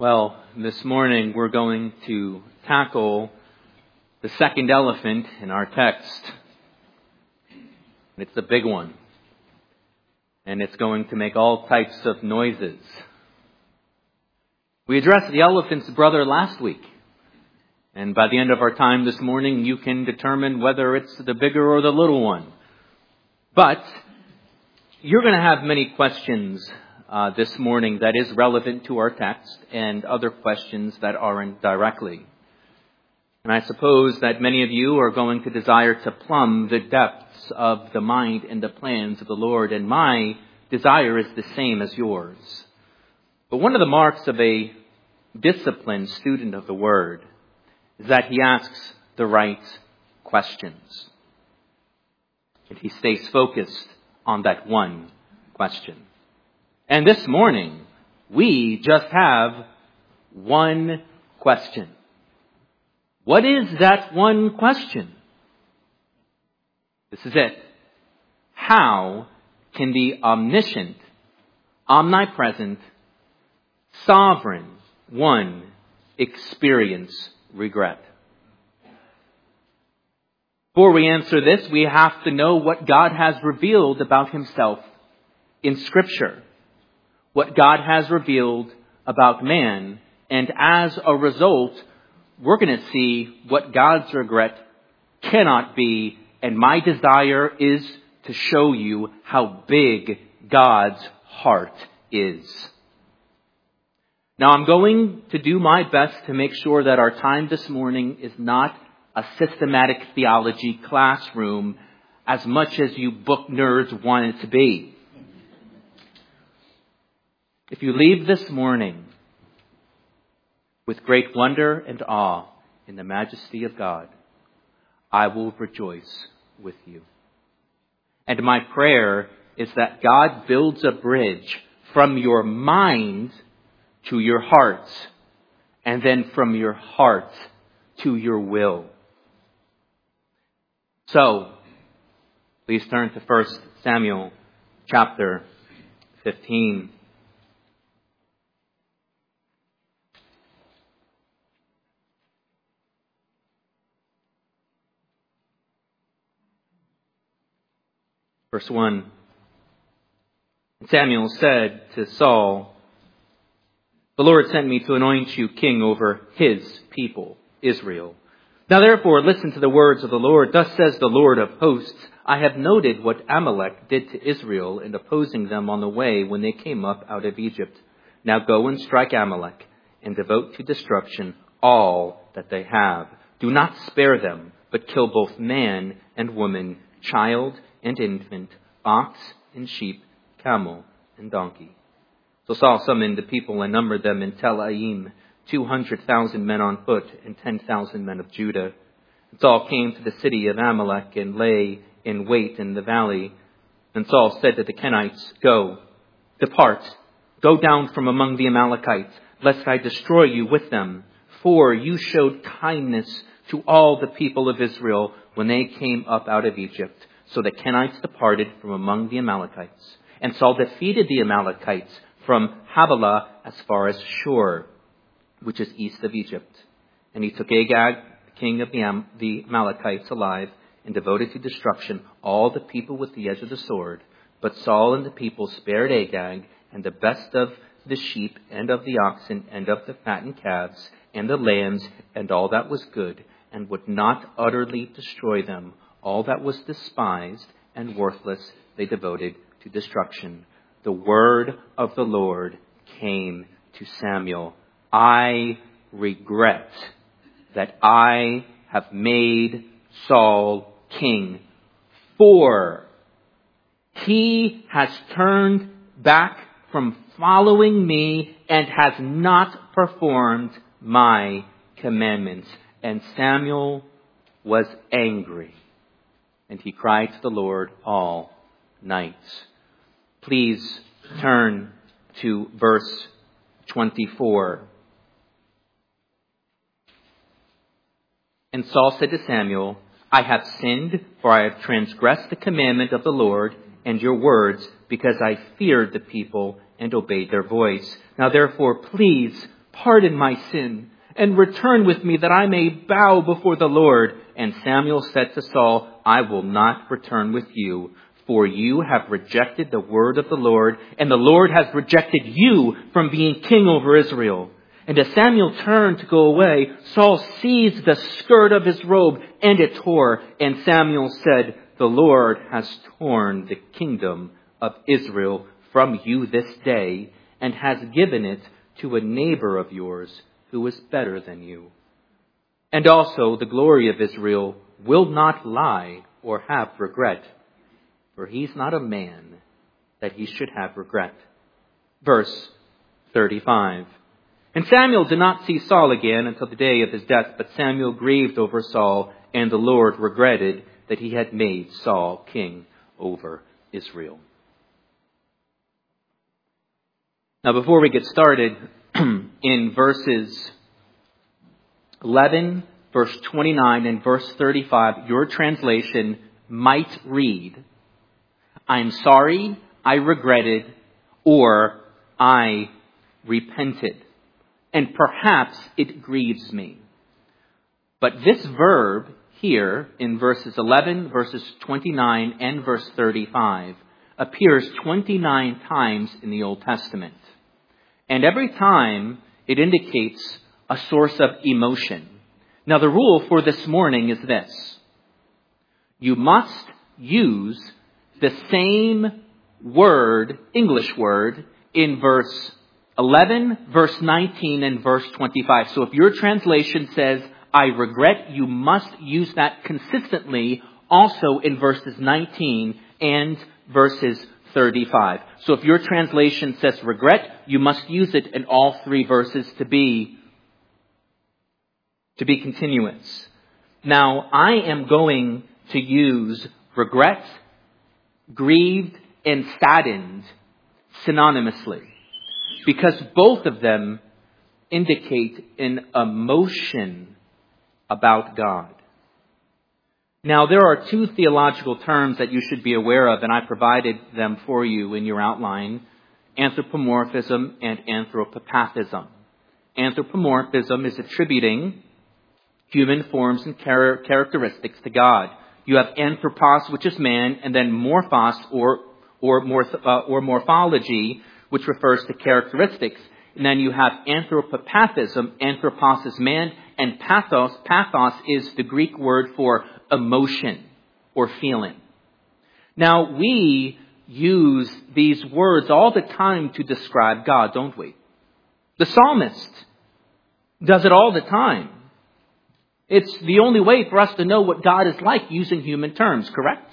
Well, this morning we're going to tackle the second elephant in our text. It's a big one. And it's going to make all types of noises. We addressed the elephant's brother last week. And by the end of our time this morning, you can determine whether it's the bigger or the little one. But you're going to have many questions this morning that is relevant to our text and other questions that aren't directly. And I suppose that many of you are going to desire to plumb the depths of the mind and the plans of the Lord, and my desire is the same as yours. But one of the marks of a disciplined student of the Word is that he asks the right questions. And he stays focused on that one question. And this morning, we just have one question. What is that one question? This is it. How can the omniscient, omnipresent, sovereign one experience regret? Before we answer this, we have to know what God has revealed about himself in Scripture. What God has revealed about man. And as a result, we're going to see what God's regret cannot be. And my desire is to show you how big God's heart is. Now, I'm going to do my best to make sure that our time this morning is not a systematic theology classroom as much as you book nerds want it to be. If you leave this morning with great wonder and awe in the majesty of God, I will rejoice with you. And my prayer is that God builds a bridge from your mind to your heart, and then from your heart to your will. So, please turn to 1 Samuel chapter 15. Verse 1. Samuel said to Saul, "The Lord sent me to anoint you king over his people, Israel. Now therefore listen to the words of the Lord. Thus says the Lord of hosts, I have noted what Amalek did to Israel in opposing them on the way when they came up out of Egypt. Now go and strike Amalek and devote to destruction all that they have. Do not spare them, but kill both man and woman, child and infant, ox and sheep, camel and donkey." So Saul summoned the people and numbered them in Tel Aim, 200,000 men on foot and 10,000 men of Judah. And Saul came to the city of Amalek and lay in wait in the valley. And Saul said to the Kenites, "Go, depart, go down from among the Amalekites, lest I destroy you with them. For you showed kindness to all the people of Israel when they came up out of Egypt." So the Kenites departed from among the Amalekites. And Saul defeated the Amalekites from Havilah as far as Shur, which is east of Egypt. And he took Agag, the king of the Amalekites, alive, and devoted to destruction all the people with the edge of the sword. But Saul and the people spared Agag, and the best of the sheep, and of the oxen, and of the fattened calves, and the lambs, and all that was good, and would not utterly destroy them. All that was despised and worthless they devoted to destruction. The word of the Lord came to Samuel. I regret that I have made Saul king, for he has turned back from following me and has not performed my commandments. And Samuel was angry, and he cried to the Lord all night. Please turn to verse 24. And Saul said to Samuel, "I have sinned, for I have transgressed the commandment of the Lord and your words, because I feared the people and obeyed their voice. Now therefore, please pardon my sin, and return with me that I may bow before the Lord. And Samuel said to Saul, I will not return with you, for you have rejected the word of the Lord, and the Lord has rejected you from being king over Israel. And as Samuel turned to go away, Saul seized the skirt of his robe, and it tore. And Samuel said, the Lord has torn the kingdom of Israel from you this day, and has given it to a neighbor of yours who is better than you. And also the glory of Israel will not lie or have regret, for he's not a man that he should have regret. Verse 35. And Samuel did not see Saul again until the day of his death, but Samuel grieved over Saul, and the Lord regretted that he had made Saul king over Israel. Now, before we get started, in verses 11, verse 29, and verse 35, your translation might read, I'm sorry, I regretted, or I repented. And perhaps it grieves me. But this verb here in verses 11, verses 29, and verse 35 appears 29 times in the Old Testament. And every time it indicates a source of emotion. Now the rule for this morning is this. You must use the same word, English word, in verse 11, verse 19, and verse 25. So if your translation says, I regret, you must use that consistently also in verses 19 and verses 35. So if your translation says regret, you must use it in all three verses to be continuous. Now, I am going to use regret, grieved, and saddened synonymously, because both of them indicate an emotion about God. Now, there are two theological terms that you should be aware of, and I provided them for you in your outline: anthropomorphism and anthropopathism. Anthropomorphism is attributing human forms and characteristics to God. You have anthropos, which is man, and then morphos, or morphology, which refers to characteristics. And then you have anthropopathism. Anthropos is man, and pathos is the Greek word for emotion or feeling. Now, we use these words all the time to describe God, don't we? The psalmist does it all the time. It's the only way for us to know what God is like using human terms, correct?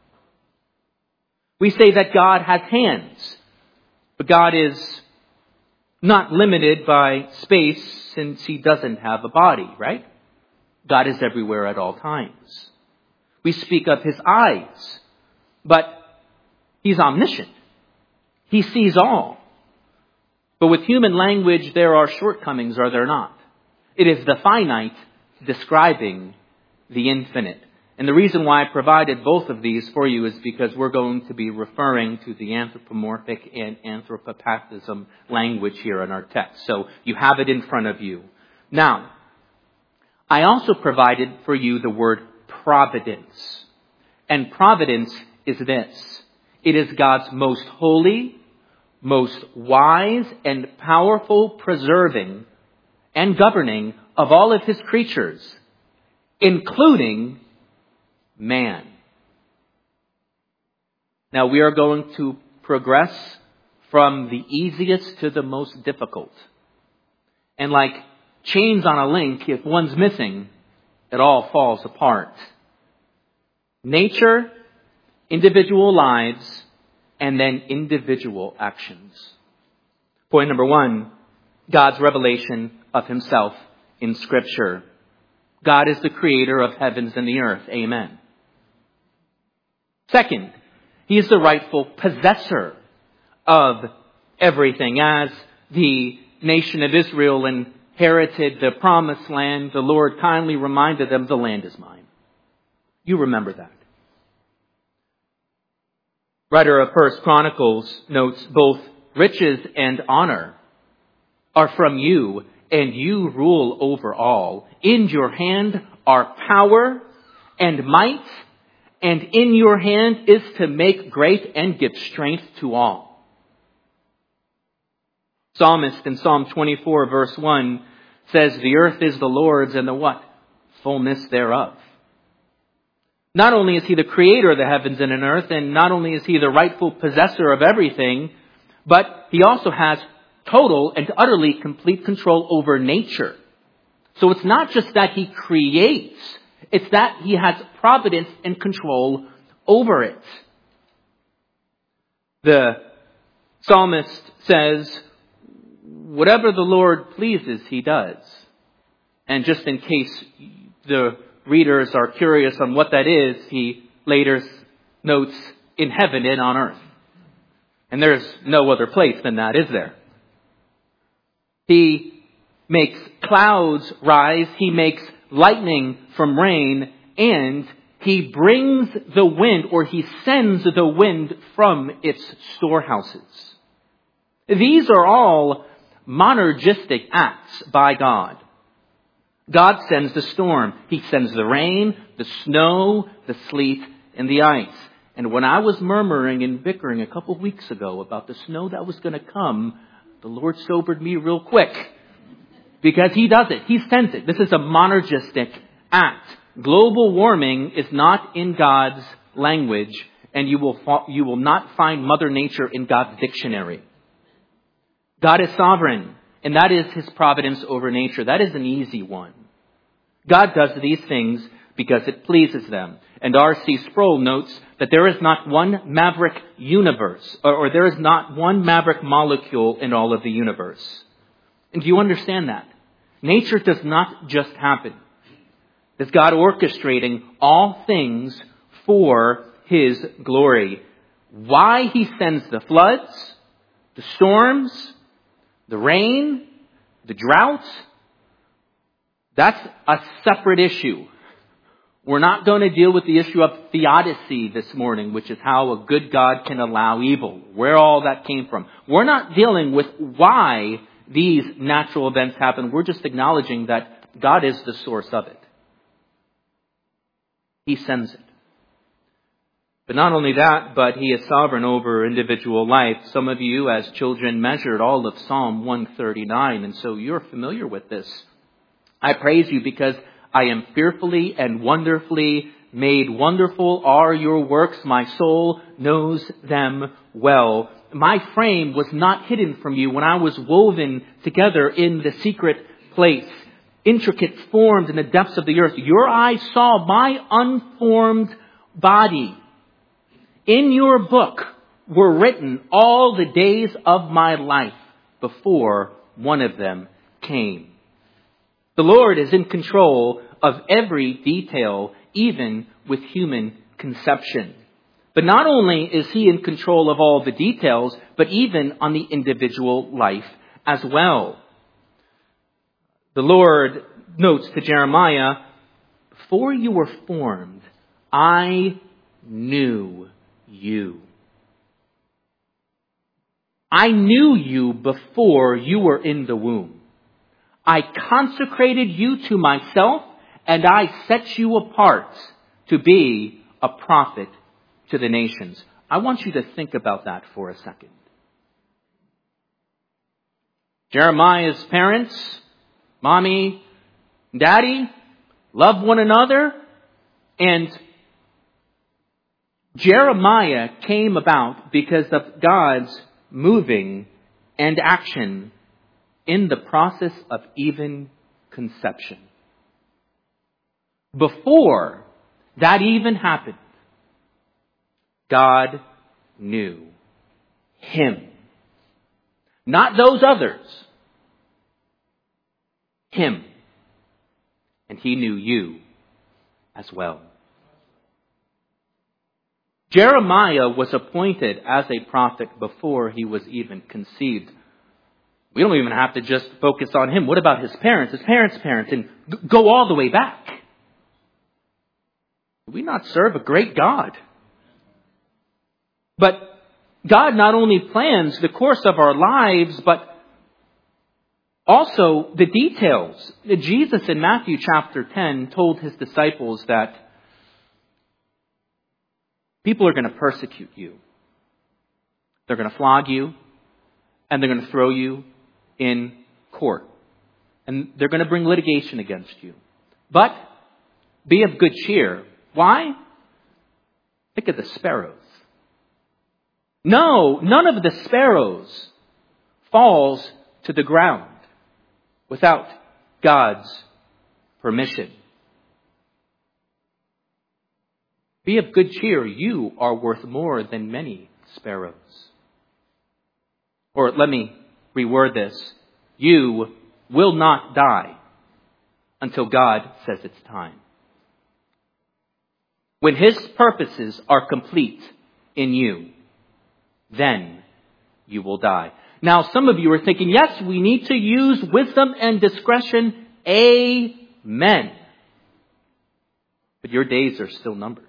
We say that God has hands, but God is not limited by space since he doesn't have a body, right? God is everywhere at all times. We speak of his eyes, but he's omniscient. He sees all. But with human language, there are shortcomings, are there not? It is the finite describing the infinite. And the reason why I provided both of these for you is because we're going to be referring to the anthropomorphic and anthropopathism language here in our text. So you have it in front of you. Now, I also provided for you the word providence. And providence is this. It is God's most holy, most wise, and powerful preserving and governing of all of his creatures, including man. Now we are going to progress from the easiest to the most difficult. And like chains on a link, if one's missing, it all falls apart. Nature, individual lives, and then individual actions. Point number 1, God's revelation of himself in Scripture. God is the creator of heavens and the earth. Amen. Second, he is the rightful possessor of everything. As the nation of Israel inherited the promised land, the Lord kindly reminded them, the land is mine. You remember that. Writer of 1 Chronicles notes, both riches and honor are from you, and you rule over all. In your hand are power and might, and in your hand is to make great and give strength to all. Psalmist in Psalm 24 verse 1 says, the earth is the Lord's and the what? Fullness thereof. Not only is he the creator of the heavens and an earth, and not only is he the rightful possessor of everything, but he also has total and utterly complete control over nature. So it's not just that he creates, it's that he has providence and control over it. The psalmist says, whatever the Lord pleases, he does. And just in case the readers are curious on what that is, he later notes in heaven and on earth. And there's no other place than that, is there? He makes clouds rise, he makes lightning from rain, and he brings the wind, or he sends the wind from its storehouses. These are all monergistic acts by God. God sends the storm. He sends the rain, the snow, the sleet, and the ice. And when I was murmuring and bickering a couple of weeks ago about the snow that was going to come, the Lord sobered me real quick. Because he does it. He sends it. This is a monergistic act. Global warming is not in God's language, and you will not find Mother Nature in God's dictionary. God is sovereign, and that is his providence over nature. That is an easy one. God does these things because it pleases them. And R.C. Sproul notes that there is not one maverick universe, or there is not one maverick molecule in all of the universe. And do you understand that? Nature does not just happen. It's God orchestrating all things for his glory. Why he sends the floods, the storms, the rain, the droughts, that's a separate issue. We're not going to deal with the issue of theodicy this morning, which is how a good God can allow evil, where all that came from. We're not dealing with why these natural events happen. We're just acknowledging that God is the source of it. He sends it. But not only that, but he is sovereign over individual life. Some of you as children measured all of Psalm 139, and so you're familiar with this. I praise you because I am fearfully and wonderfully made. Wonderful are your works. My soul knows them well. My frame was not hidden from you when I was woven together in the secret place, intricate formed in the depths of the earth. Your eyes saw my unformed body. In your book were written all the days of my life before one of them came. The Lord is in control of every detail, even with human conception. But not only is he in control of all the details, but even on the individual life as well. The Lord notes to Jeremiah, before you were formed, I knew you. I knew you before you were in the womb. I consecrated you to myself, and I set you apart to be a prophet to the nations. I want you to think about that for a second. Jeremiah's parents, mommy, daddy, love one another, and Jeremiah came about because of God's moving and action in the process of even conception. Before that even happened, God knew him. Not those others. Him. And he knew you as well. Jeremiah was appointed as a prophet before he was even conceived. We don't even have to just focus on him. What about his parents, his parents' parents, and go all the way back? Do we not serve a great God? But God not only plans the course of our lives, but Also, the details. Jesus in Matthew chapter 10 told his disciples that people are going to persecute you. They're going to flog you, and they're going to throw you in court. And they're going to bring litigation against you. But be of good cheer. Why? Think of the sparrows. No, none of the sparrows falls to the ground without God's permission. Be of good cheer. You are worth more than many sparrows. Or let me reword this. You will not die until God says it's time. When His purposes are complete in you, then you will die. Now, some of you are thinking, yes, we need to use wisdom and discretion. Amen. But your days are still numbered.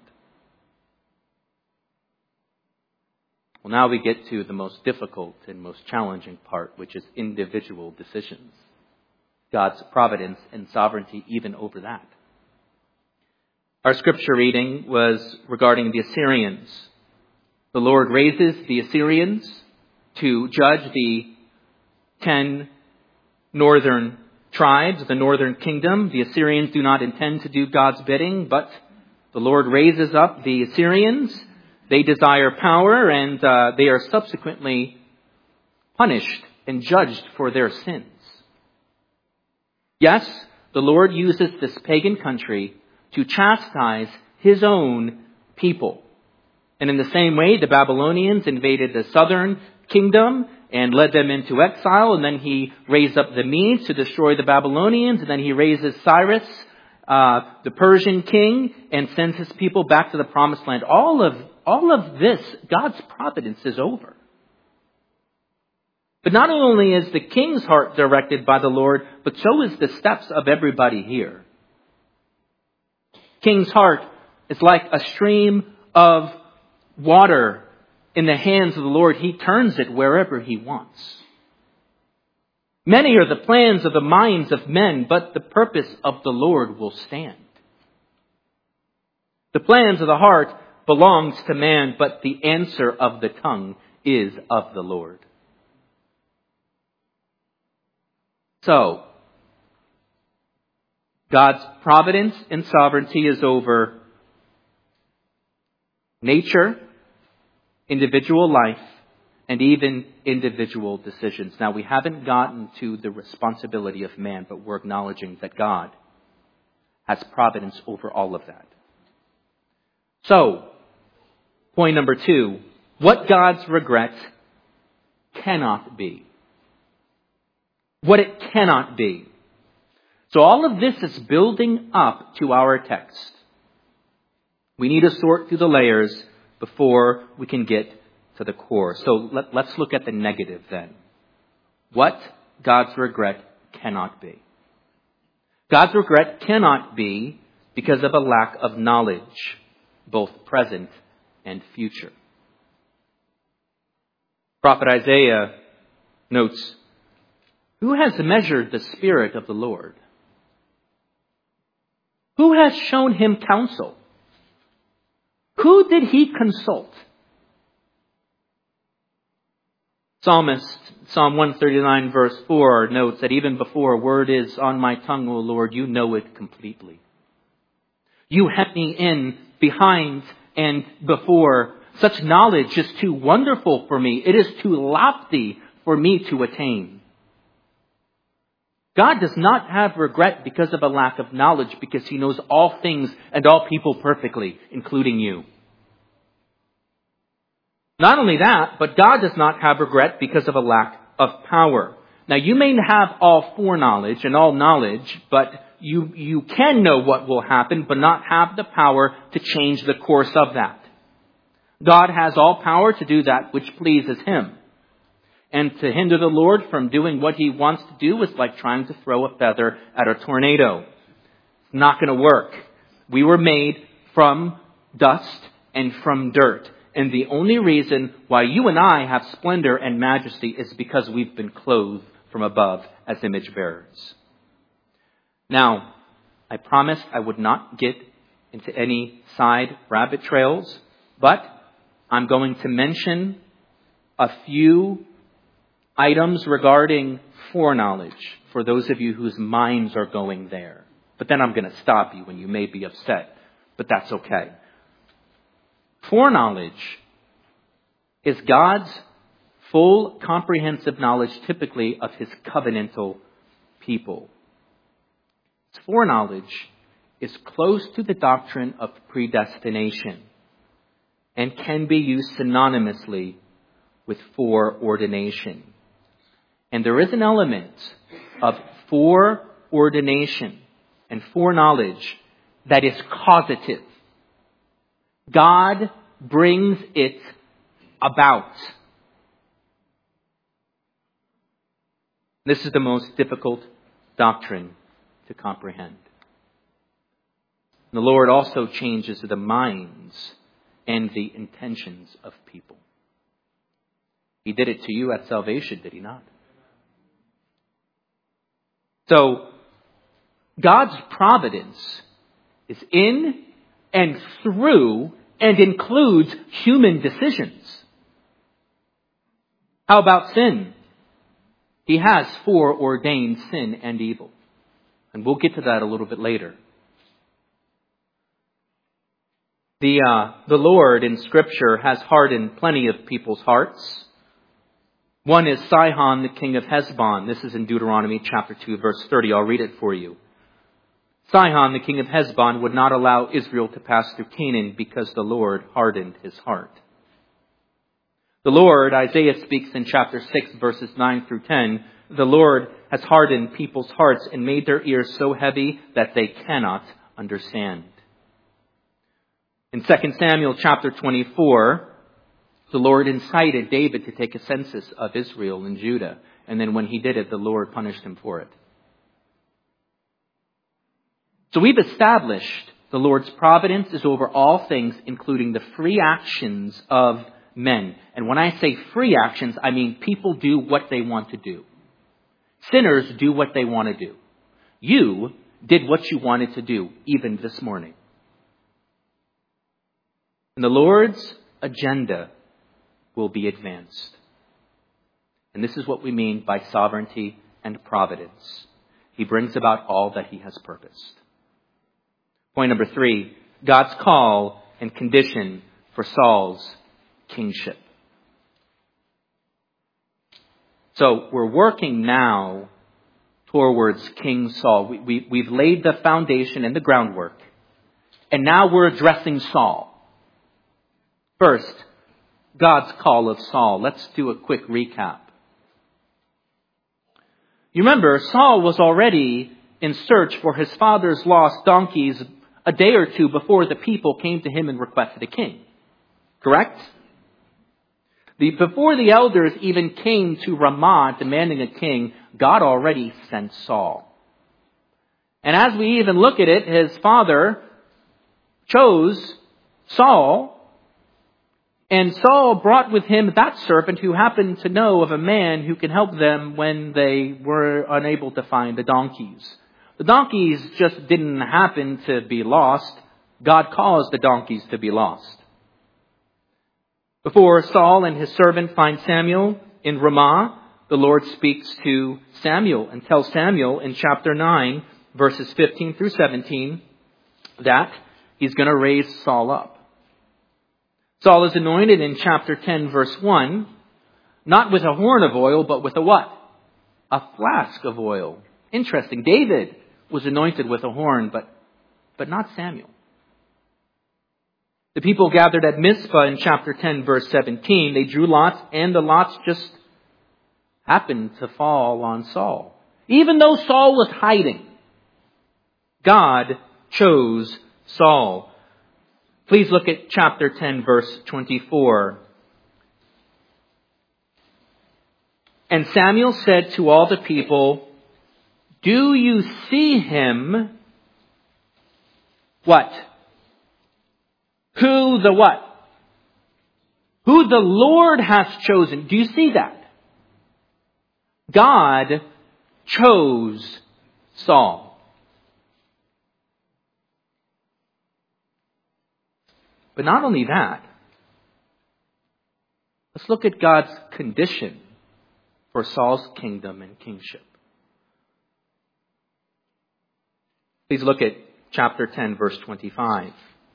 Well, now we get to the most difficult and most challenging part, which is individual decisions. God's providence and sovereignty even over that. Our scripture reading was regarding the Assyrians. The Lord raises the Assyrians to judge the 10 northern tribes, the northern kingdom. The Assyrians do not intend to do God's bidding, but the Lord raises up the Assyrians. They desire power, and they are subsequently punished and judged for their sins. Yes, the Lord uses this pagan country to chastise His own people. And in the same way, the Babylonians invaded the southern kingdom and led them into exile. And then He raised up the Medes to destroy the Babylonians. And then He raises Cyrus, the Persian king, and sends his people back to the promised land. All of this, God's providence is over. But not only is the king's heart directed by the Lord, but so is the steps of everybody here. King's heart is like a stream of water in the hands of the Lord. He turns it wherever He wants. Many are the plans of the minds of men, but the purpose of the Lord will stand. The plans of the heart belongs to man, but the answer of the tongue is of the Lord. So, God's providence and sovereignty is over nature, individual life, and even individual decisions. Now, we haven't gotten to the responsibility of man, but we're acknowledging that God has providence over all of that. So, point number 2, what God's regret cannot be. What it cannot be. So all of this is building up to our text. We need to sort through the layers before we can get to the core. So let's look at the negative then. What God's regret cannot be. God's regret cannot be because of a lack of knowledge, both present and future. Prophet Isaiah notes, "Who has measured the Spirit of the Lord? Who has shown Him counsel? Who did He consult?" Psalmist, Psalm 139 verse 4 notes that even before a word is on my tongue, O Lord, You know it completely. You hem me in behind and before. Such knowledge is too wonderful for me. It is too lofty for me to attain. God does not have regret because of a lack of knowledge, because He knows all things and all people perfectly, including you. Not only that, but God does not have regret because of a lack of power. Now, you may have all foreknowledge and all knowledge, but you can know what will happen, but not have the power to change the course of that. God has all power to do that which pleases Him. And to hinder the Lord from doing what He wants to do is like trying to throw a feather at a tornado. It's not going to work. We were made from dust and from dirt. And the only reason why you and I have splendor and majesty is because we've been clothed from above as image bearers. Now, I promised I would not get into any side rabbit trails, but I'm going to mention a few items regarding foreknowledge for those of you whose minds are going there. But then I'm going to stop you and you may be upset, but that's okay. Foreknowledge is God's full comprehensive knowledge typically of his covenantal people. Foreknowledge is close to the doctrine of predestination and can be used synonymously with foreordination. And there is an element of foreordination and foreknowledge that is causative. God brings it about. This is the most difficult doctrine to comprehend. The Lord also changes the minds and the intentions of people. He did it to you at salvation, did he not? So, God's providence is in and through and includes human decisions. How about sin? He has foreordained sin and evil. And we'll get to that a little bit later. The Lord in Scripture has hardened plenty of people's hearts. One is Sihon, the king of Heshbon. This is in Deuteronomy chapter 2, verse 30. I'll read it for you. Sihon, the king of Heshbon, would not allow Israel to pass through Canaan because the Lord hardened his heart. The Lord, Isaiah speaks in chapter 6, verses 9 through 10, the Lord has hardened people's hearts and made their ears so heavy that they cannot understand. In 2 Samuel chapter 24, the Lord incited David to take a census of Israel and Judah. And then when he did it, the Lord punished him for it. So we've established the Lord's providence is over all things, including the free actions of men. And when I say free actions, I mean people do what they want to do. Sinners do what they want to do. You did what you wanted to do, even this morning. And the Lord's agenda will be advanced. And this is what we mean by sovereignty and providence. He brings about all that he has purposed. Point number 3, God's call and condition for Saul's kingship. So we're working now towards King Saul. We've laid the foundation and the groundwork. And now we're addressing Saul. First, God's call of Saul. Let's do a quick recap. You remember, Saul was already in search for his father's lost donkeys a day or two before the people came to him and requested a king. Correct? Before the elders even came to Ramah demanding a king, God already sent Saul. And as we even look at it, his father chose Saul. And Saul brought with him that servant who happened to know of a man who can help them when they were unable to find the donkeys. The donkeys just didn't happen to be lost. God caused the donkeys to be lost. Before Saul and his servant find Samuel in Ramah, the Lord speaks to Samuel and tells Samuel in chapter 9, verses 15 through 17, that he's going to raise Saul up. Saul is anointed in chapter 10, verse 1, not with a horn of oil, but with a what? A flask of oil. Interesting. David was anointed with a horn, but not Samuel. The people gathered at Mizpah in chapter 10, verse 17. They drew lots, and the lots just happened to fall on Saul. Even though Saul was hiding, God chose Saul. Please look at chapter 10, verse 24. And Samuel said to all the people, "Do you see him?" What? Who the what? Who the Lord has chosen. Do you see that? God chose Saul. But not only that, let's look at God's condition for Saul's kingdom and kingship. Please look at chapter 10, verse 25.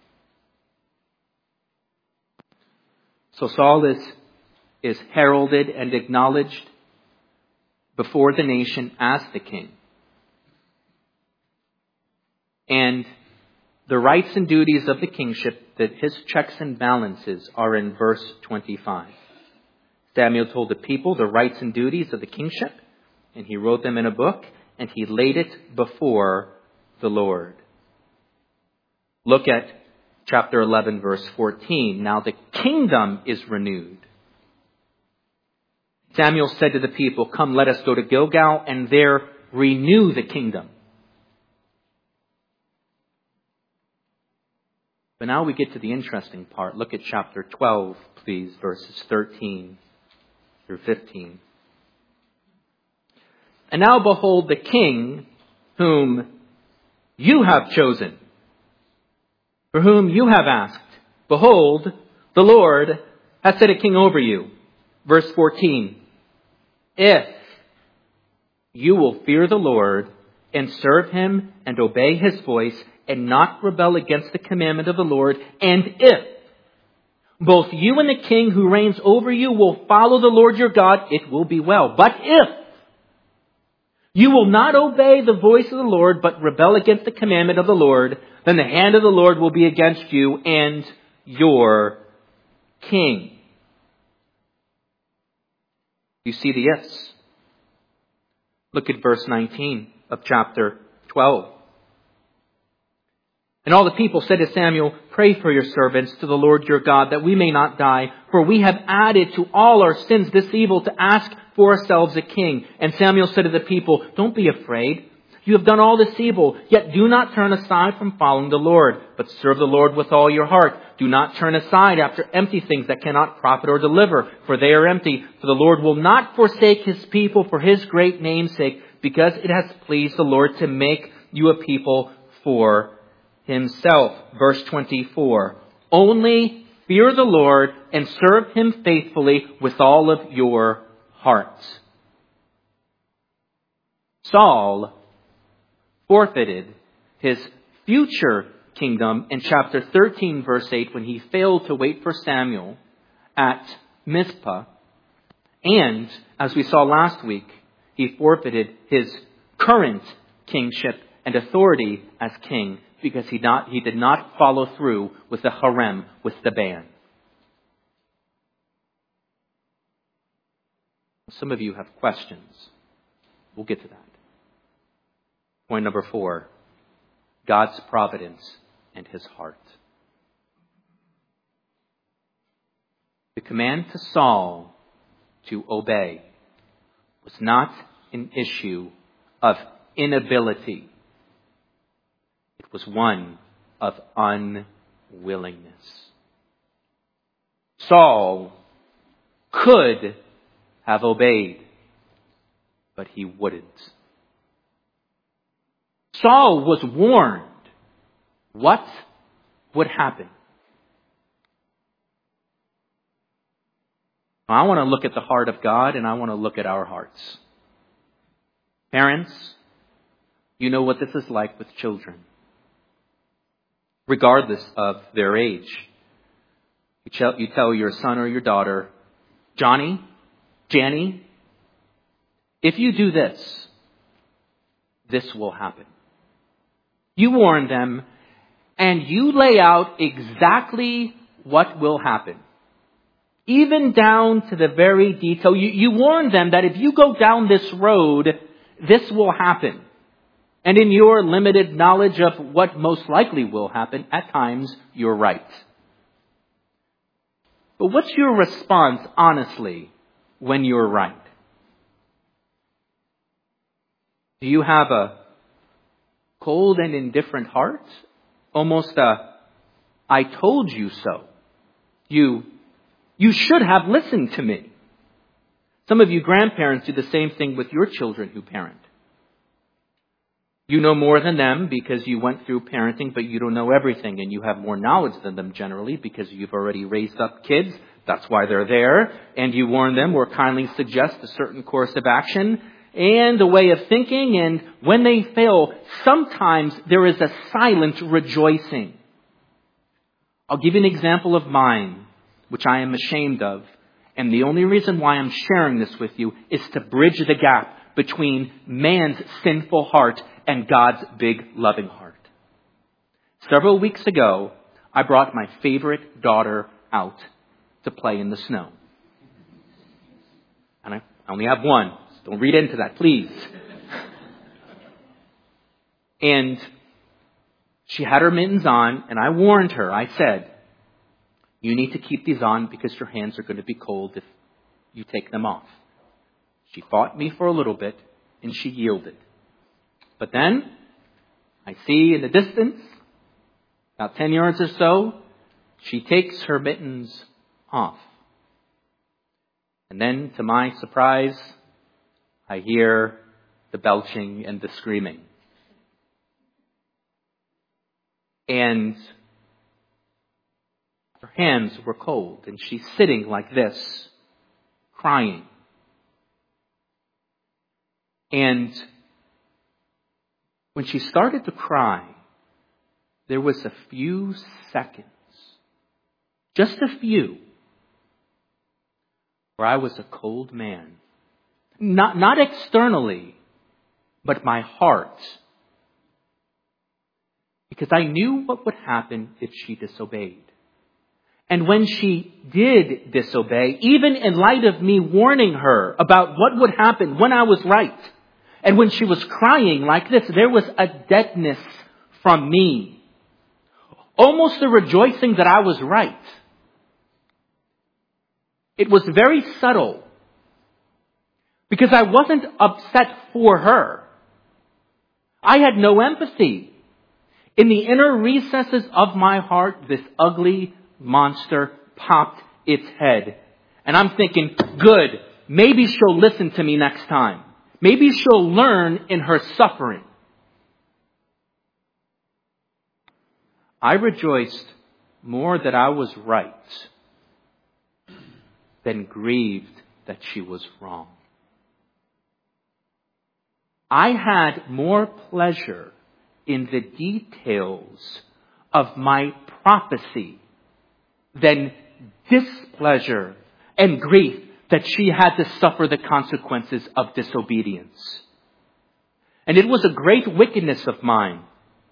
So Saul is heralded and acknowledged before the nation as the king. And the rights and duties of the kingship, that his checks and balances, are in verse 25. Samuel told the people the rights and duties of the kingship, and he wrote them in a book, and he laid it before the Lord. Look at chapter 11, verse 14. Now the kingdom is renewed. Samuel said to the people, "Come, let us go to Gilgal and there renew the kingdom." But now we get to the interesting part. Look at chapter 12, please, verses 13 through 15. "And now behold the king whom you have chosen, for whom you have asked. Behold, the Lord hath set a king over you." Verse 14. "If you will fear the Lord and serve him and obey his voice and not rebel against the commandment of the Lord, and if both you and the king who reigns over you will follow the Lord your God, it will be well. But if you will not obey the voice of the Lord, but rebel against the commandment of the Lord, then the hand of the Lord will be against you and your king." You see the ifs. Look at verse 19 of chapter 12. "And all the people said to Samuel, Pray for your servants to the Lord your God, that we may not die. For we have added to all our sins this evil to ask for ourselves a king. And Samuel said to the people, Don't be afraid. You have done all this evil, yet do not turn aside from following the Lord, but serve the Lord with all your heart. Do not turn aside after empty things that cannot profit or deliver, for they are empty. For the Lord will not forsake his people for his great name's sake, because it has pleased the Lord to make you a people for himself." Verse 24. "Only fear the Lord and serve him faithfully with all of your heart." Saul forfeited his future kingdom in chapter 13, verse 8, when he failed to wait for Samuel at Mizpah. And, as we saw last week, he forfeited his current kingship and authority as king because he did not follow through with the harem, with the ban. Some of you have questions. We'll get to that. Point number 4, God's providence and his heart. The command to Saul to obey was not an issue of inability. It was one of unwillingness. Saul could have obeyed, but he wouldn't. Saul was warned what would happen. I want to look at the heart of God, and I want to look at our hearts. Parents, you know what this is like with children, regardless of their age. You tell your son or your daughter, Johnny, Janny, if you do this, this will happen. You warn them, and you lay out exactly what will happen. Even down to the very detail. You warn them that if you go down this road, this will happen. And in your limited knowledge of what most likely will happen, at times, you're right. But what's your response, honestly, when you're right? Do you have a cold and indifferent heart? Almost a, I told you so. You should have listened to me. Some of you grandparents do the same thing with your children who parent. You know more than them because you went through parenting, but you don't know everything. And you have more knowledge than them generally because you've already raised up kids. That's why they're there. And you warn them or kindly suggest a certain course of action and a way of thinking. And when they fail, sometimes there is a silent rejoicing. I'll give you an example of mine, which I am ashamed of. And the only reason why I'm sharing this with you is to bridge the gap between man's sinful heart and God's big loving heart. Several weeks ago, I brought my favorite daughter out to play in the snow. And I only have one. So don't read into that, please. And she had her mittens on, and I warned her. I said, you need to keep these on because your hands are going to be cold if you take them off. She fought me for a little bit, and she yielded. But then, I see in the distance, about 10 yards or so, she takes her mittens off. And then, to my surprise, I hear the belching and the screaming. And her hands were cold, and she's sitting like this, crying. And when she started to cry, there was a few seconds, just a few, where I was a cold man. Not externally, but my heart. Because I knew what would happen if she disobeyed. And when she did disobey, even in light of me warning her about what would happen when I was right, and when she was crying like this, there was a deadness from me. Almost a rejoicing that I was right. It was very subtle. Because I wasn't upset for her. I had no empathy. In the inner recesses of my heart, this ugly monster popped its head. And I'm thinking, good, maybe she'll listen to me next time. Maybe she'll learn in her suffering. I rejoiced more that I was right than grieved that she was wrong. I had more pleasure in the details of my prophecy than displeasure and grief that she had to suffer the consequences of disobedience. And it was a great wickedness of mine.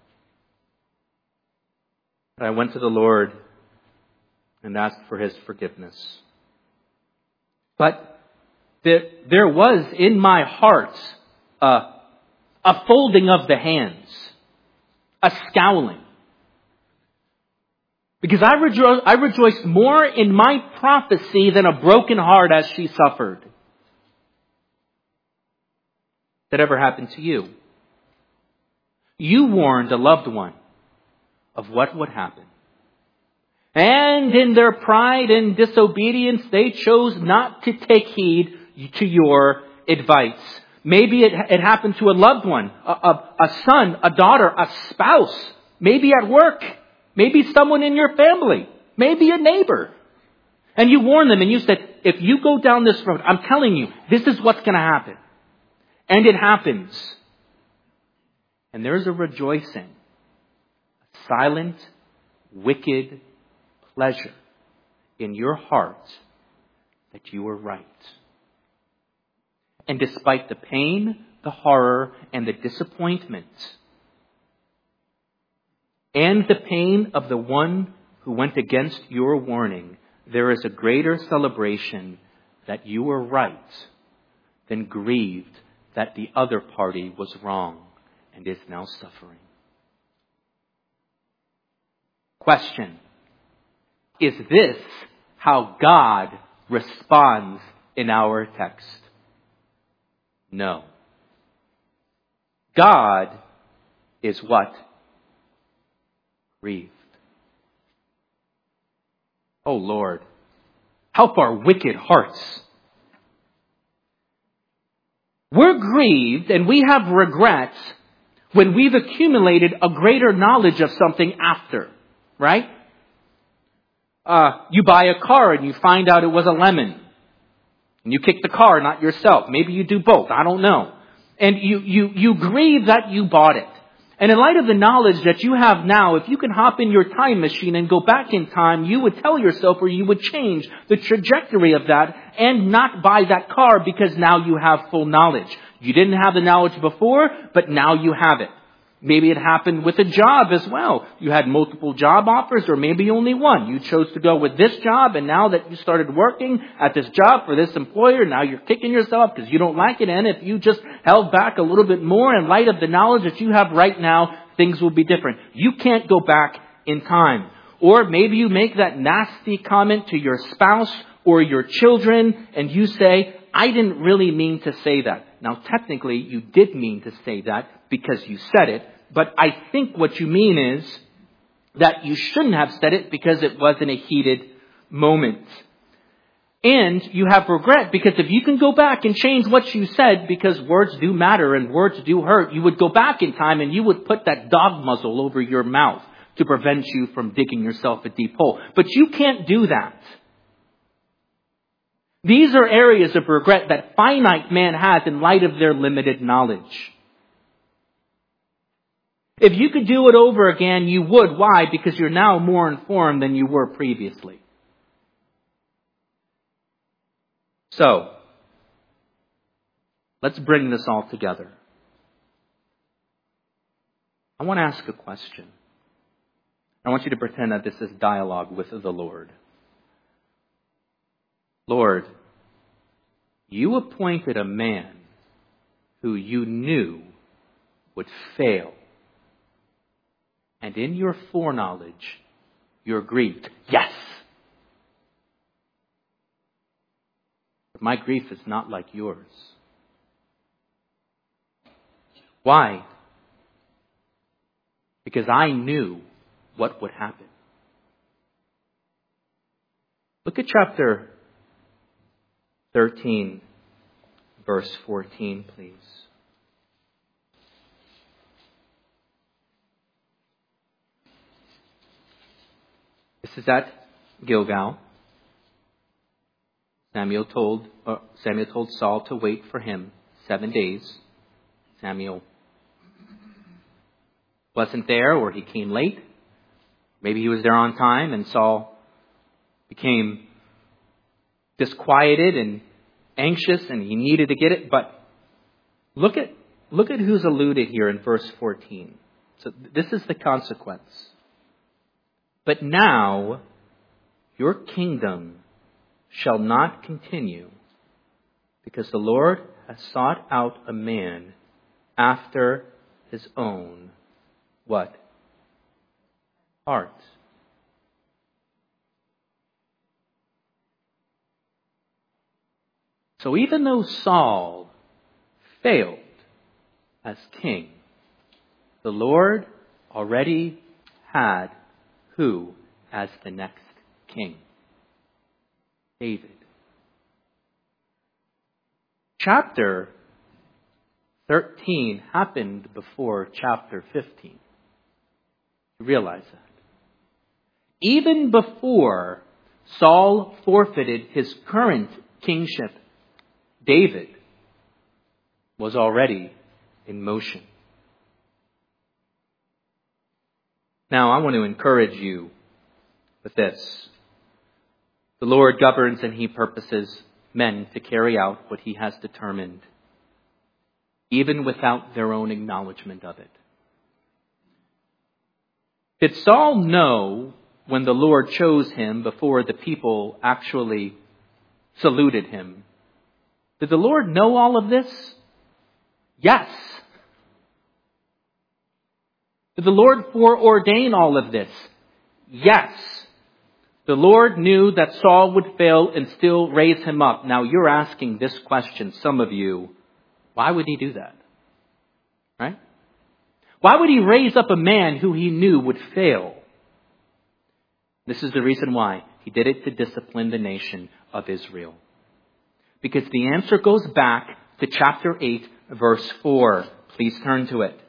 But I went to the Lord and asked for His forgiveness. But there was in my heart a folding of the hands, a scowling. Because I rejoiced more in my prophecy than a broken heart as she suffered. That ever happened to you? You warned a loved one of what would happen. And in their pride and disobedience, they chose not to take heed to your advice. Maybe it happened to a loved one, a son, a daughter, a spouse, maybe at work, maybe someone in your family, maybe a neighbor. And you warn them and you said, if you go down this road, I'm telling you, this is what's going to happen. And it happens. And there's a rejoicing, a silent, wicked pleasure in your heart that you were right. And despite the pain, the horror, and the disappointment, and the pain of the one who went against your warning, there is a greater celebration that you were right than grieved that the other party was wrong and is now suffering. Question: is this how God responds in our text? No. God is what? Grieved. Oh Lord, help our wicked hearts. We're grieved and we have regrets when we've accumulated a greater knowledge of something after, right? You buy a car and you find out it was a lemon. And you kick the car, not yourself. Maybe you do both. I don't know. And you grieve that you bought it. And in light of the knowledge that you have now, if you can hop in your time machine and go back in time, you would tell yourself, or you would change the trajectory of that and not buy that car because now you have full knowledge. You didn't have the knowledge before, but now you have it. Maybe it happened with a job as well. You had multiple job offers or maybe only one. You chose to go with this job, and now that you started working at this job for this employer, now you're kicking yourself because you don't like it. And if you just held back a little bit more in light of the knowledge that you have right now, things will be different. You can't go back in time. Or maybe you make that nasty comment to your spouse or your children and you say, I didn't really mean to say that. Now, technically, you did mean to say that because you said it, but I think what you mean is that you shouldn't have said it because it wasn't a heated moment. And you have regret because if you can go back and change what you said, because words do matter and words do hurt, you would go back in time and you would put that dog muzzle over your mouth to prevent you from digging yourself a deep hole. But you can't do that. These are areas of regret that finite man has in light of their limited knowledge. If you could do it over again, you would. Why? Because you're now more informed than you were previously. So, let's bring this all together. I want to ask a question. I want you to pretend that this is dialogue with the Lord. Lord, you appointed a man who you knew would fail. And in your foreknowledge, you're grieved. Yes! But my grief is not like yours. Why? Because I knew what would happen. Look at chapter 13, verse 14, please. This is at Gilgal. Samuel told Saul to wait for him 7 days. Samuel wasn't there, or he came late. Maybe he was there on time, and Saul became disquieted and anxious, and he needed to get it. But look at who's alluded here in verse 14. So this is the consequence. But now your kingdom shall not continue, because the Lord has sought out a man after his own what? Heart. So even though Saul failed as king, the Lord already had who as the next king? David. Chapter 13 happened before chapter 15. You realize that? Even before Saul forfeited his current kingship, David was already in motion. Now, I want to encourage you with this. The Lord governs and He purposes men to carry out what He has determined, even without their own acknowledgement of it. Did Saul know when the Lord chose him before the people actually saluted him? Did the Lord know all of this? Yes. Did the Lord foreordain all of this? Yes. The Lord knew that Saul would fail and still raise him up. Now you're asking this question, some of you, why would He do that? Right? Why would He raise up a man who He knew would fail? This is the reason why. He did it to discipline the nation of Israel. Because the answer goes back to chapter 8, verse 4. Please turn to it.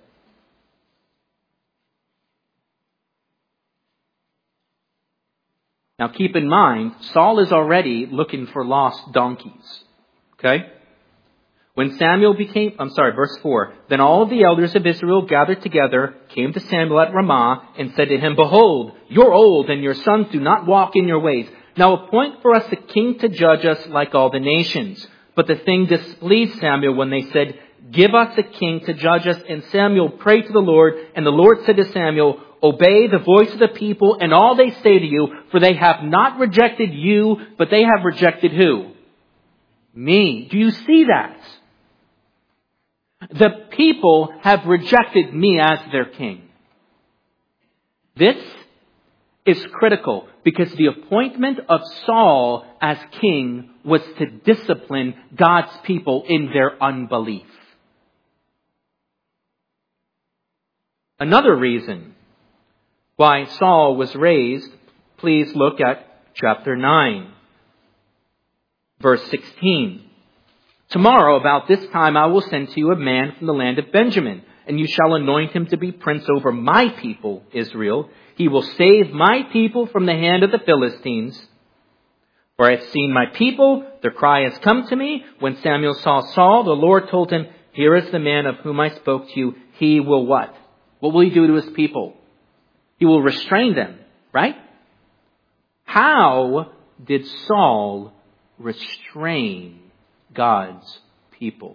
Now keep in mind, Saul is already looking for lost donkeys. Okay? When Samuel verse 4. Then all of the elders of Israel gathered together, came to Samuel at Ramah, and said to him, Behold, you're old, and your sons do not walk in your ways. Now appoint for us a king to judge us like all the nations. But the thing displeased Samuel when they said, Give us a king to judge us. And Samuel prayed to the Lord, and the Lord said to Samuel, Obey the voice of the people and all they say to you, for they have not rejected you, but they have rejected who? Me. Do you see that? The people have rejected me as their king. This is critical because the appointment of Saul as king was to discipline God's people in their unbelief. Another reason why Saul was raised, please look at chapter 9, verse 16. Tomorrow, about this time, I will send to you a man from the land of Benjamin, and you shall anoint him to be prince over my people, Israel. He will save my people from the hand of the Philistines. For I have seen my people, their cry has come to me. When Samuel saw Saul, the Lord told him, Here is the man of whom I spoke to you. He will what? What will he do to his people? He will restrain them, right? How did Saul restrain God's people?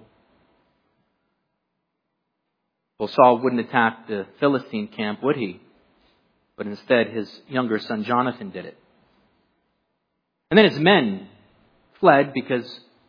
Well, Saul wouldn't attack the Philistine camp, would he? But instead, his younger son Jonathan did it. And then his men fled because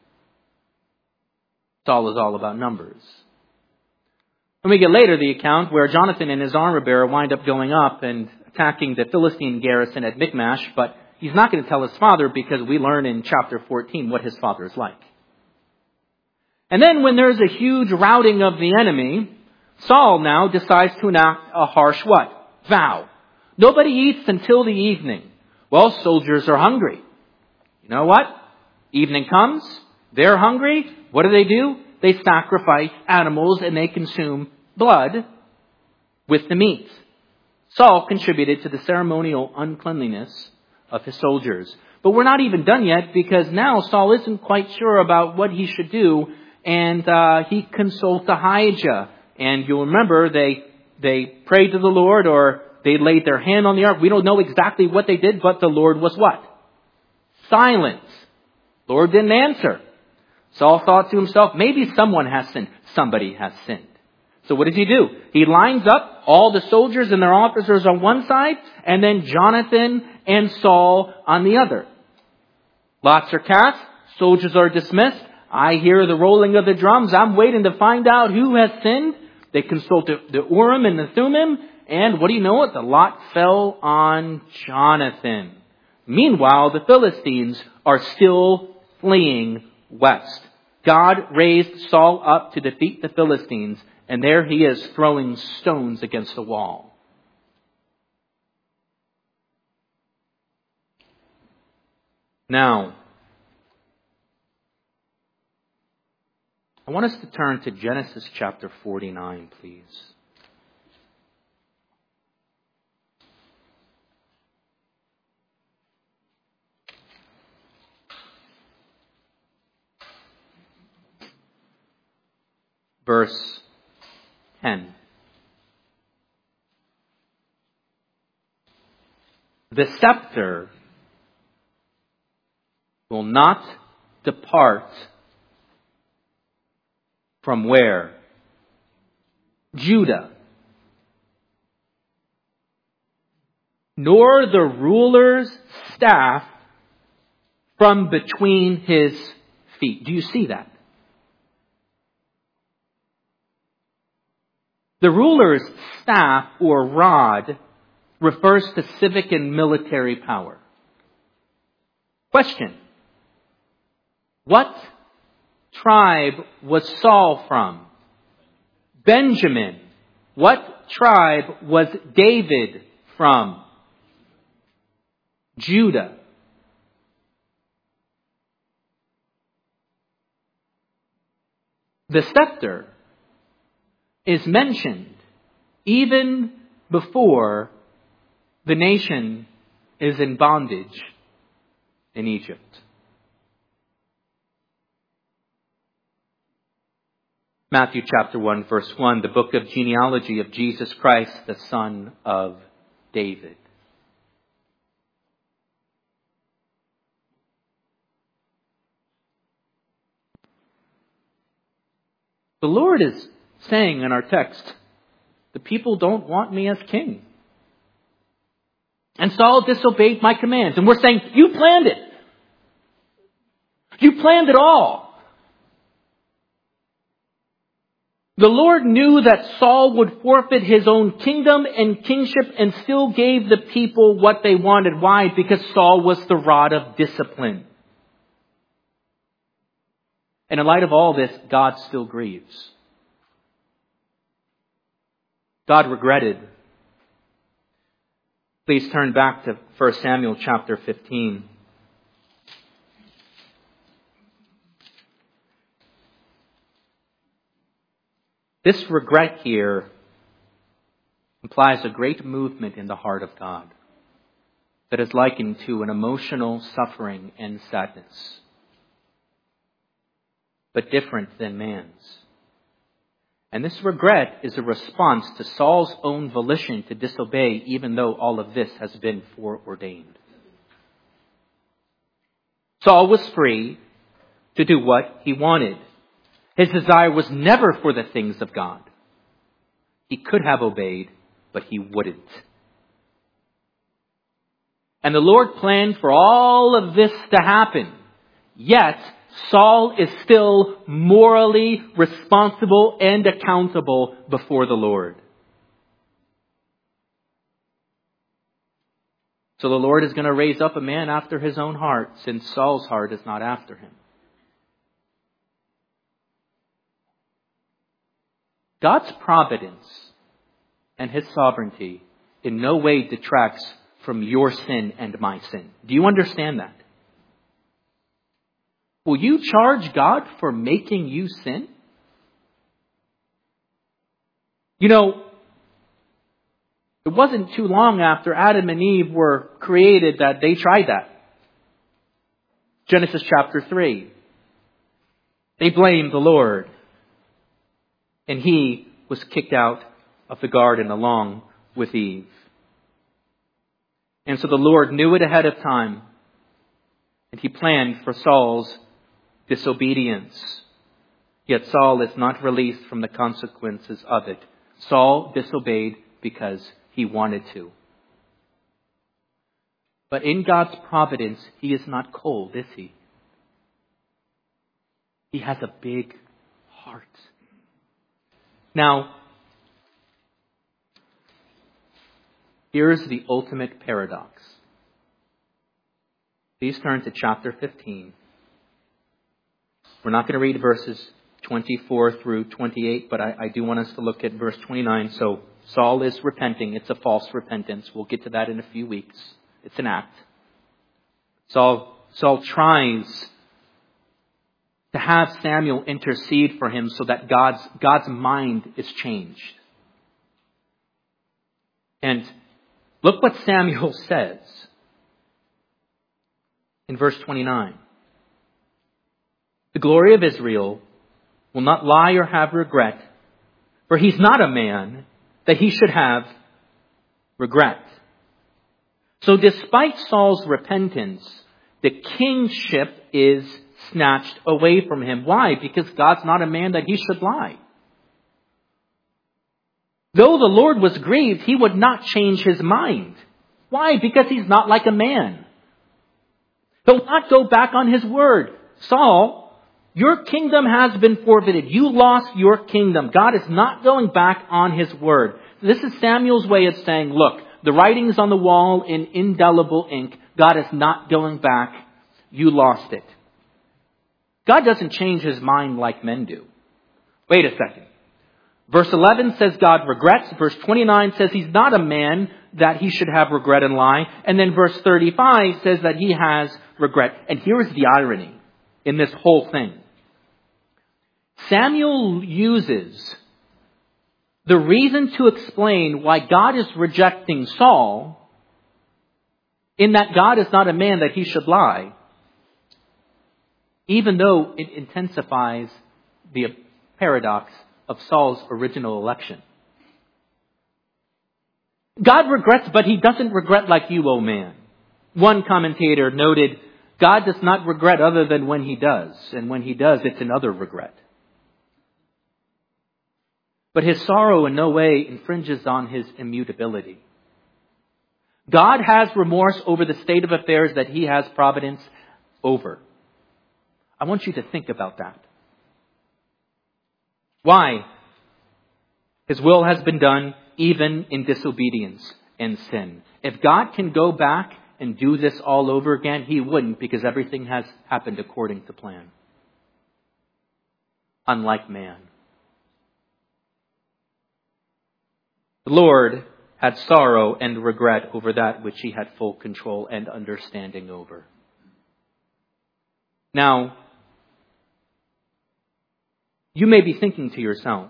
Saul was all about numbers. When we get later, the account where Jonathan and his armor bearer wind up going up and attacking the Philistine garrison at Michmash, but he's not going to tell his father because we learn in chapter 14 what his father is like. And then when there's a huge routing of the enemy, Saul now decides to enact a harsh what? Vow. Nobody eats until the evening. Well, soldiers are hungry. You know what? Evening comes, they're hungry. What do? They sacrifice animals and they consume blood with the meat. Saul contributed to the ceremonial uncleanliness of his soldiers. But we're not even done yet because now Saul isn't quite sure about what he should do. And he consults Ahijah. And you'll remember they prayed to the Lord or they laid their hand on the ark. We don't know exactly what they did, but the Lord was what? Silent. Lord didn't answer. Saul thought to himself, maybe someone has sinned. Somebody has sinned. So what does he do? He lines up all the soldiers and their officers on one side, and then Jonathan and Saul on the other. Lots are cast. Soldiers are dismissed. I hear the rolling of the drums. I'm waiting to find out who has sinned. They consult the Urim and the Thummim, and what do you know it? The lot fell on Jonathan. Meanwhile, the Philistines are still fleeing west. God raised Saul up to defeat the Philistines, and there he is throwing stones against the wall. Now, I want us to turn to Genesis chapter 49, please. Verse 10. The scepter will not depart from where? Judah. Nor the ruler's staff from between his feet. Do you see that? The ruler's staff or rod refers to civic and military power. Question. What tribe was Saul from? Benjamin. What tribe was David from? Judah. the scepter is mentioned even before the nation is in bondage in Egypt. Matthew chapter 1, verse 1, the book of genealogy of Jesus Christ, the son of David. The Lord is saying in our text, the people don't want me as king. And Saul disobeyed my commands. And we're saying, you planned it. You planned it all. The Lord knew that Saul would forfeit his own kingdom and kingship and still gave the people what they wanted. Why? Because Saul was the rod of discipline. And in light of all this, God still grieves. God regretted. Please turn back to 1 Samuel chapter 15. This regret here implies a great movement in the heart of God that is likened to an emotional suffering and sadness, but different than man's. And this regret is a response to Saul's own volition to disobey, even though all of this has been foreordained. Saul was free to do what he wanted. His desire was never for the things of God. He could have obeyed, but he wouldn't. And the Lord planned for all of this to happen. Yet, Saul is still morally responsible and accountable before the Lord. So the Lord is going to raise up a man after his own heart, since Saul's heart is not after him. God's providence and His sovereignty in no way detracts from your sin and my sin. Do you understand that? Will you charge God for making you sin? You know, it wasn't too long after Adam and Eve were created that they tried that. Genesis chapter 3. They blamed the Lord. And he was kicked out of the garden along with Eve. And so the Lord knew it ahead of time. And He planned for Saul's disobedience. Yet Saul is not released from the consequences of it. Saul disobeyed because he wanted to. But in God's providence, He is not cold, is He? He has a big heart. Now, here's the ultimate paradox. Please turn to chapter 15. We're not going to read verses 24 through 28, but I do want us to look at verse 29. So Saul is repenting. It's a false repentance. We'll get to that in a few weeks. It's an act. Saul tries to have Samuel intercede for him so that God's mind is changed. And look what Samuel says in verse 29. The glory of Israel will not lie or have regret, for he's not a man that he should have regret. So despite Saul's repentance, the kingship is snatched away from him. Why? Because God's not a man that he should lie. Though the Lord was grieved, He would not change His mind. Why? Because He's not like a man. He'll not go back on His word. Saul, your kingdom has been forfeited. You lost your kingdom. God is not going back on His word. This is Samuel's way of saying, look, the writing's on the wall in indelible ink. God is not going back. You lost it. God doesn't change His mind like men do. Wait a second. Verse 11 says God regrets. Verse 29 says He's not a man that he should have regret and lie. And then verse 35 says that He has regret. And here is the irony in this whole thing. Samuel uses the reason to explain why God is rejecting Saul, in that God is not a man that he should lie, even though it intensifies the paradox of Saul's original election. God regrets, but he doesn't regret like you, O man. One commentator noted, God does not regret other than when he does. And when he does, it's another regret. But his sorrow in no way infringes on his immutability. God has remorse over the state of affairs that he has providence over. I want you to think about that. Why? His will has been done even in disobedience and sin. If God can go back and do this all over again, he wouldn't, because everything has happened according to plan. Unlike man. The Lord had sorrow and regret over that which he had full control and understanding over. Now, you may be thinking to yourself,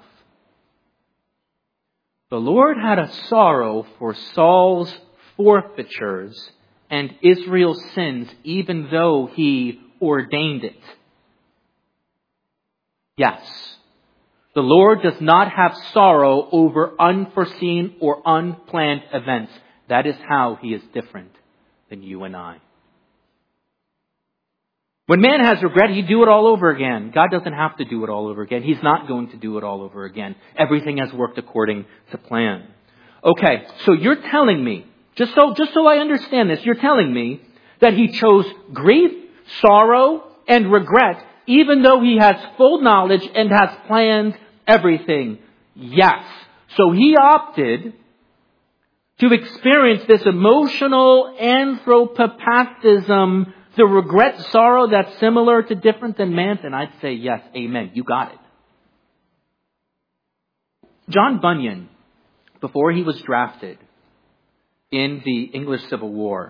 the Lord had a sorrow for Saul's forfeitures and Israel's sins, even though he ordained it. Yes, the Lord does not have sorrow over unforeseen or unplanned events. That is how he is different than you and I. When man has regret, he'd do it all over again. God doesn't have to do it all over again. He's not going to do it all over again. Everything has worked according to plan. Okay, so you're telling me, just so I understand this, you're telling me that he chose grief, sorrow, and regret, even though he has full knowledge and has planned everything. Yes. So he opted to experience this emotional anthropopathism, the regret, sorrow that's similar to different than man's, and I'd say yes, amen, you got it. John Bunyan, before he was drafted in the English Civil War,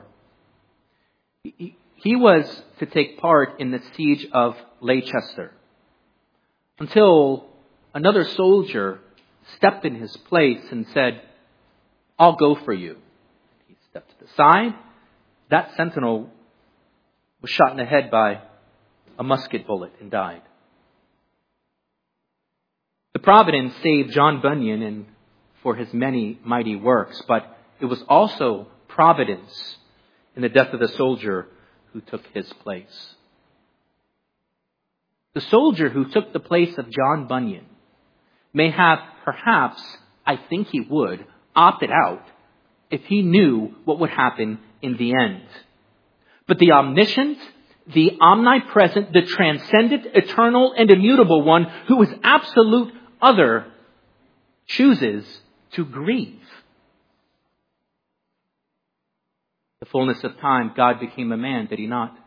he was to take part in the siege of Leicester until another soldier stepped in his place and said, I'll go for you. He stepped to the side. That sentinel was shot in the head by a musket bullet and died. The providence saved John Bunyan and for his many mighty works, but it was also providence in the death of the soldier who took his place. The soldier who took the place of John Bunyan may have perhaps, I think he would, opted out if he knew what would happen in the end. But the omniscient, the omnipresent, the transcendent, eternal, and immutable one who is absolute other chooses to grieve. The fullness of time, God became a man, did he not?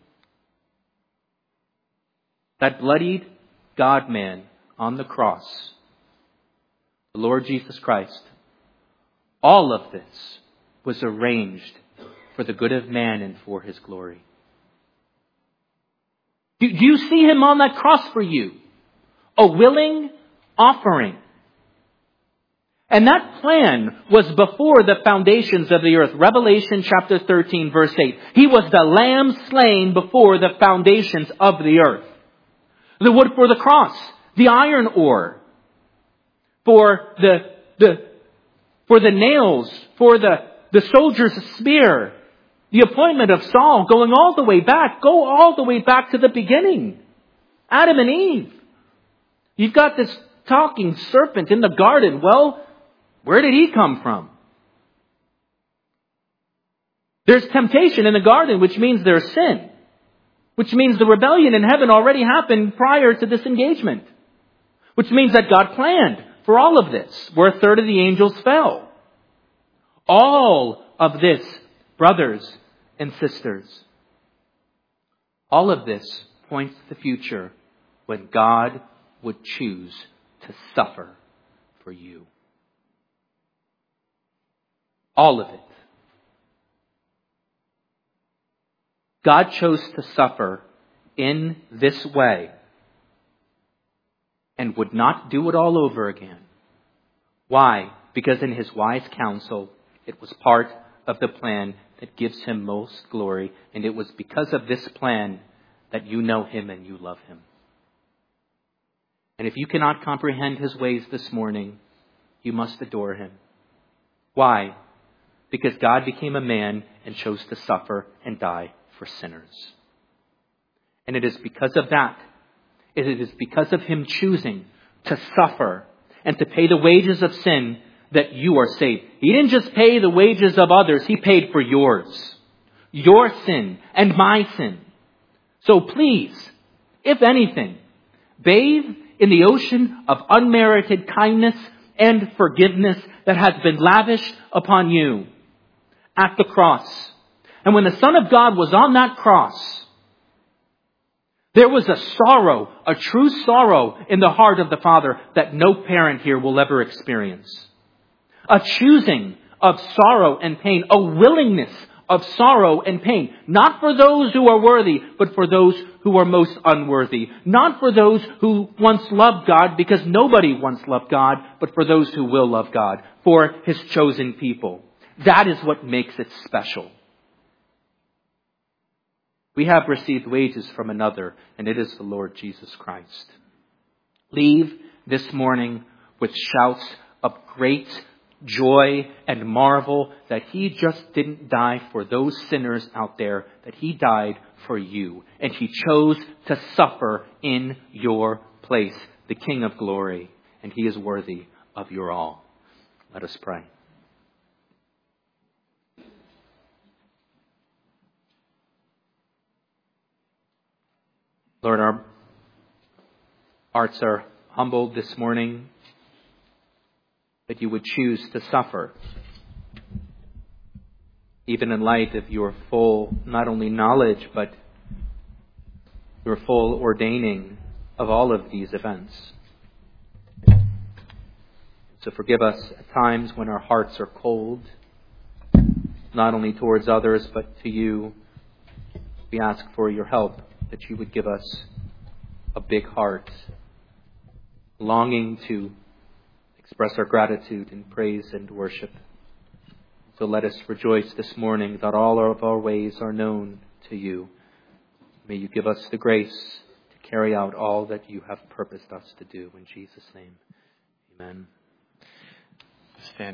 That bloodied God-man on the cross, the Lord Jesus Christ, all of this was arranged for the good of man and for his glory. Do you see him on that cross for you? A willing offering. And that plan was before the foundations of the earth. Revelation chapter 13 verse 8. He was the lamb slain before the foundations of the earth. The wood for the cross. The iron ore. For the nails. For the soldier's spear. The appointment of Saul going all the way back. Go all the way back to the beginning. Adam and Eve. You've got this talking serpent in the garden. Well, where did he come from? There's temptation in the garden, which means there's sin. Which means the rebellion in heaven already happened prior to this engagement. Which means that God planned for all of this, where a third of the angels fell. All of this, brothers and sisters, all of this points to the future when God would choose to suffer for you. All of it. God chose to suffer in this way and would not do it all over again. Why? Because in his wise counsel, it was part of the plan that gives him most glory. And it was because of this plan that you know him and you love him. And if you cannot comprehend his ways this morning, you must adore him. Why? Because God became a man and chose to suffer and die for sinners. And it is because of that, it is because of him choosing to suffer and to pay the wages of sin that you are saved. He didn't just pay the wages of others, he paid for yours. Your sin and my sin. So please, if anything, bathe in the ocean of unmerited kindness and forgiveness that has been lavished upon you at the cross. And when the Son of God was on that cross, there was a sorrow, a true sorrow in the heart of the Father that no parent here will ever experience. A choosing of sorrow and pain, a willingness of sorrow and pain, not for those who are worthy, but for those who are most unworthy. Not for those who once loved God, because nobody once loved God, but for those who will love God, for his chosen people. That is what makes it special. We have received wages from another, and it is the Lord Jesus Christ. Leave this morning with shouts of great joy and marvel that he just didn't die for those sinners out there, that he died for you. And he chose to suffer in your place, the King of glory. And he is worthy of your all. Let us pray. Lord, our hearts are humbled this morning that you would choose to suffer, even in light of your full, not only knowledge, but your full ordaining of all of these events. So forgive us at times when our hearts are cold, not only towards others, but to you. We ask for your help, that you would give us a big heart, longing to express our gratitude in praise and worship. So let us rejoice this morning that all of our ways are known to you. May you give us the grace to carry out all that you have purposed us to do. In Jesus' name, amen. Stand.